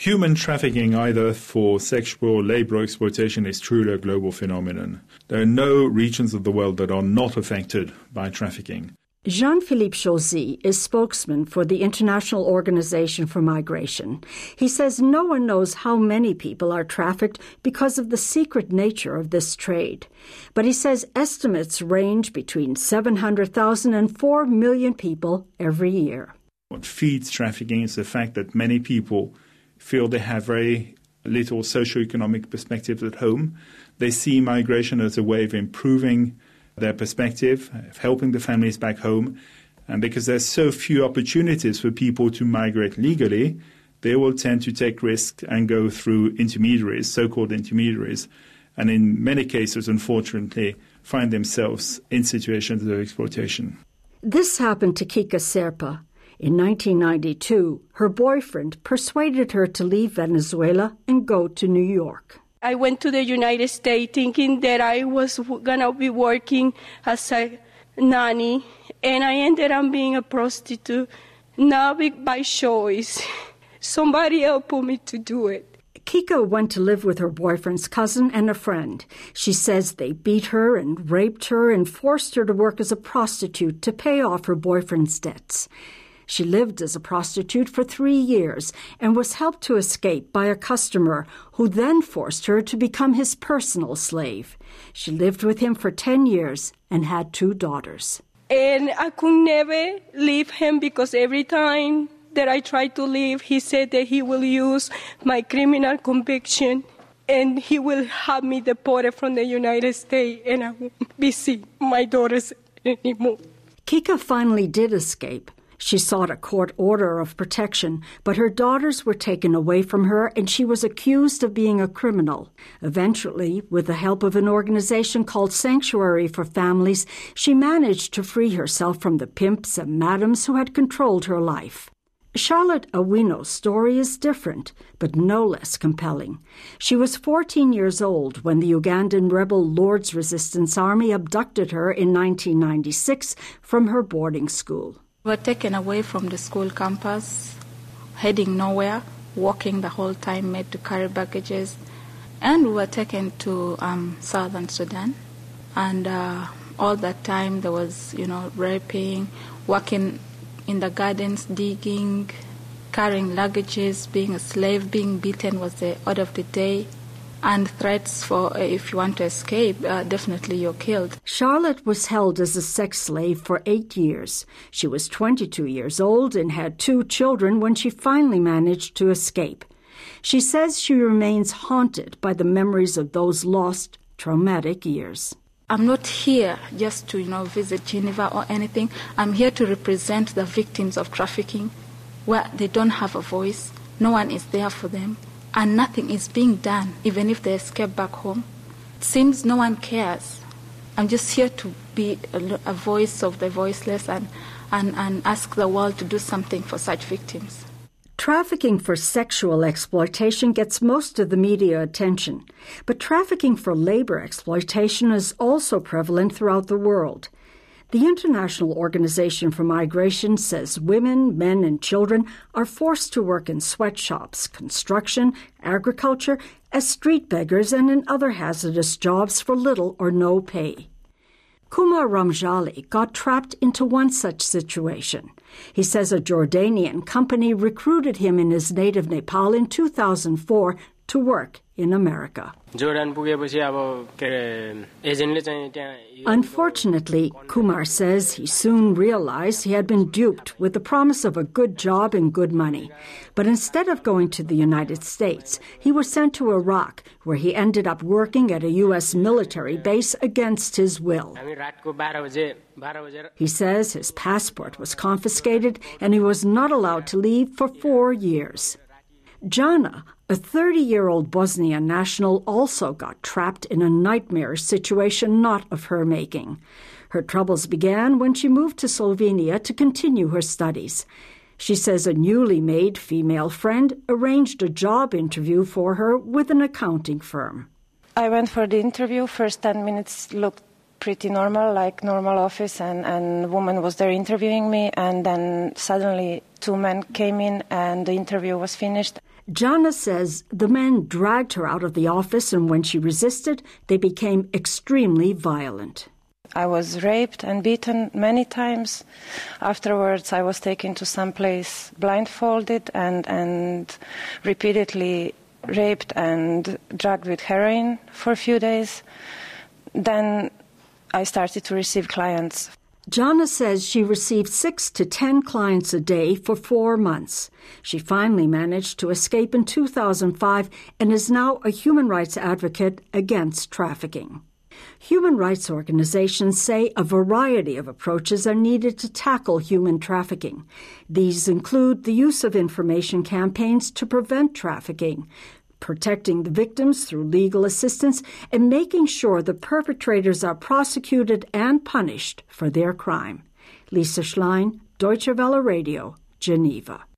Human trafficking, either for sexual or labor exploitation, is truly a global phenomenon. There are no regions of the world that are not affected by trafficking. Jean-Philippe Chauzy is spokesman for the International Organization for Migration. He says no one knows how many people are trafficked because of the secret nature of this trade. But he says estimates range between 700,000 and 4 million people every year. What feeds trafficking is the fact that many people feel they have very little socioeconomic perspectives at home. They see migration as a way of improving their perspective, of helping the families back home. And because there's so few opportunities for people to migrate legally, they will tend to take risks and go through intermediaries, so-called intermediaries, and in many cases, unfortunately, find themselves in situations of exploitation. This happened to Kika Serpa. In 1992, her boyfriend persuaded her to leave Venezuela and go to New York. I went to the United States thinking that I was going to be working as a nanny, and I ended up being a prostitute, not by choice. Somebody else put me to do it. Kika went to live with her boyfriend's cousin and a friend. She says they beat her and raped her and forced her to work as a prostitute to pay off her boyfriend's debts. She lived as a prostitute for 3 years and was helped to escape by a customer who then forced her to become his personal slave. She lived with him for 10 years and had 2 daughters. And I could never leave him because every time that I tried to leave, he said that he will use my criminal conviction and he will have me deported from the United States and I won't be seeing my daughters anymore. Kika finally did escape. She sought a court order of protection, but her daughters were taken away from her and she was accused of being a criminal. Eventually, with the help of an organization called Sanctuary for Families, she managed to free herself from the pimps and madams who had controlled her life. Charlotte Awino's story is different, but no less compelling. She was 14 years old when the Ugandan rebel Lord's Resistance Army abducted her in 1996 from her boarding school. We were taken away from the school campus, heading nowhere, walking the whole time, made to carry baggages. And we were taken to southern Sudan. And all that time there was, raping, working in the gardens, digging, carrying luggages, being a slave, being beaten was the order of the day. And threats for if you want to escape, definitely you're killed. Charlotte was held as a sex slave for 8 years. She was 22 years old and had 2 children when she finally managed to escape. She says she remains haunted by the memories of those lost, traumatic years. I'm not here just to, visit Geneva or anything. I'm here to represent the victims of trafficking where they don't have a voice. No one is there for them. And nothing is being done, even if they escape back home. It seems no one cares. I'm just here to be a voice of the voiceless and ask the world to do something for such victims. Trafficking for sexual exploitation gets most of the media attention, but trafficking for labor exploitation is also prevalent throughout the world. The International Organization for Migration says women, men, and children are forced to work in sweatshops, construction, agriculture, as street beggars and in other hazardous jobs for little or no pay. Kumar Ramjali got trapped into one such situation. He says a Jordanian company recruited him in his native Nepal in 2004 to work in America. Unfortunately, Kumar says he soon realized he had been duped with the promise of a good job and good money. But instead of going to the United States, he was sent to Iraq, where he ended up working at a U.S. military base against his will. He says his passport was confiscated and he was not allowed to leave for 4 years. Jana, a 30-year-old Bosnian national, also got trapped in a nightmare situation not of her making. Her troubles began when she moved to Slovenia to continue her studies. She says a newly made female friend arranged a job interview for her with an accounting firm. I went for the interview. First 10 minutes looked pretty normal, like normal office, and a woman was there interviewing me, and then suddenly 2 men came in and the interview was finished. Jana says the men dragged her out of the office, and when she resisted, they became extremely violent. I was raped and beaten many times. Afterwards, I was taken to some place blindfolded and repeatedly raped and drugged with heroin for a few days. Then I started to receive clients. Jana says she received 6 to 10 clients a day for 4 months. She finally managed to escape in 2005 and is now a human rights advocate against trafficking. Human rights organizations say a variety of approaches are needed to tackle human trafficking. These include the use of information campaigns to prevent trafficking, protecting the victims through legal assistance, and making sure the perpetrators are prosecuted and punished for their crime. Lisa Schlein, Deutsche Welle Radio, Geneva.